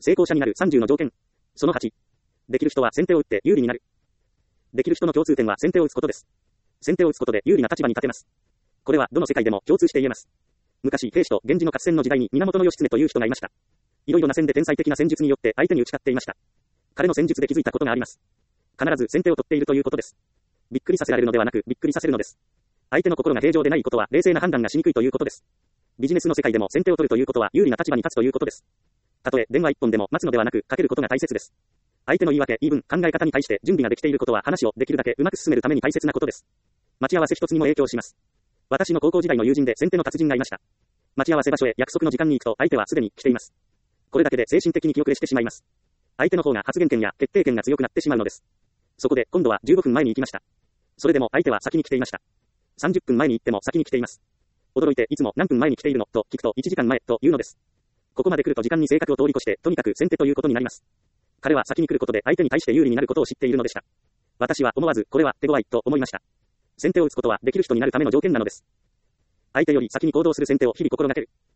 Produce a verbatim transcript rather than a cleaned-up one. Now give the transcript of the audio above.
成功者になるさんじゅうの条件。そのはち。できる人は先手を打って有利になる。できる人の共通点は先手を打つことです。先手を打つことで有利な立場に立てます。これはどの世界でも共通して言えます。昔、平氏と源氏の合戦の時代に源義経という人がいました。いろいろな戦で天才的な戦術によって相手に打ち勝っていました。彼の戦術で気づいたことがあります。必ず先手を取っているということです。びっくりさせられるのではなく、びっくりさせるのです。相手の心が平常でないことは冷静な判断がしにくいということです。ビジネスの世界でも先手を取るということは有利な立場に立つということです。たとえ電話一本でも待つのではなく、かけることが大切です。相手の言い訳、言い分、考え方に対して準備ができていることは話をできるだけうまく進めるために大切なことです。待ち合わせ一つにも影響します。私の高校時代の友人で先手の達人がいました。待ち合わせ場所へ約束の時間に行くと相手はすでに来ています。これだけで精神的に気遅れしてしまいます。相手の方が発言権や決定権が強くなってしまうのです。そこで今度はじゅうごふんまえに行きました。それでも相手は先に来ていました。さんじゅっぷんまえに行っても先に来ています。驚いていつも何分前に来ているのと聞くといちじかんまえというのです。ここまで来ると時間に性格を通り越してとにかく先手ということになります。彼は先に来ることで相手に対して有利になることを知っているのでした。私は思わずこれは手強いと思いました。先手を打つことはできる人になるための条件なのです。相手より先に行動する先手を日々心がける。